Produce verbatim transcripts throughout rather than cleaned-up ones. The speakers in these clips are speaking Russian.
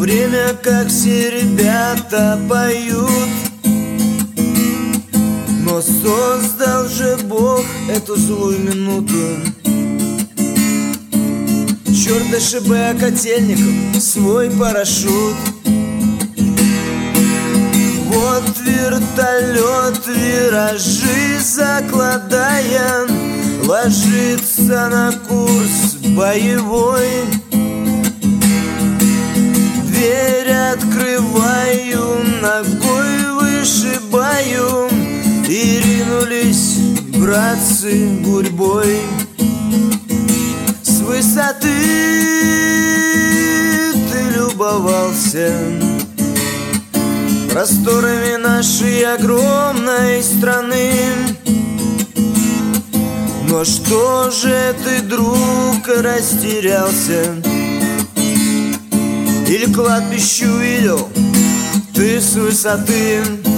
время, как все ребята поют. Но создал же Бог эту злую минуту. Черт ДШБ котельников свой парашют. Вот вертолет, виражи закладая, ложится на курс боевой. Дверь открываю, ногой вышибаю, и ринулись братцы гурьбой. С высоты ты любовался просторами нашей огромной страны. Но что же ты, друг, растерялся? Или кладбище увидел ты с высоты?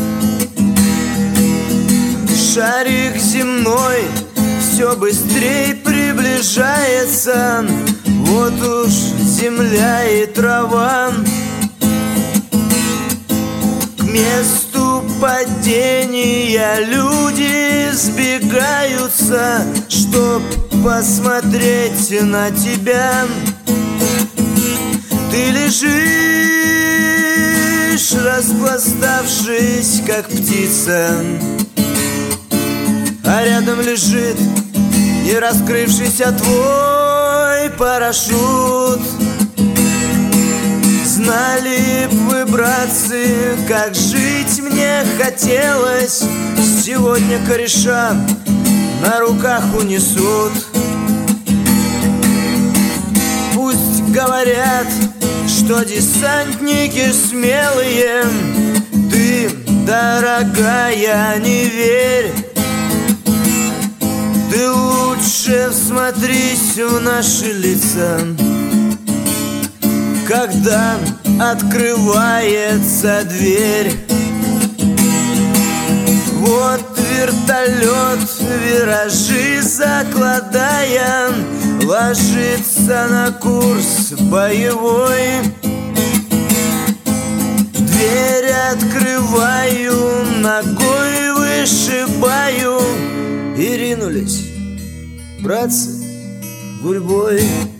Шарик земной все быстрее приближается. Вот уж земля и трава. К месту падения люди сбегаются, чтоб посмотреть на тебя. Ты лежишь, распластавшись, как птица, а рядом лежит не раскрывшийся твой парашют. Знали б вы, братцы, как жить мне хотелось. Сегодня кореша на руках унесут. Пусть говорят, что десантники смелые, ты, дорогая, не верь. Ты лучше всмотрись в наши лица, когда открывается дверь. Вот вертолет, виражи закладая, ложится на курс боевой. Дверь открываю, ногой вышибаю, и ринулись братцы гурьбой.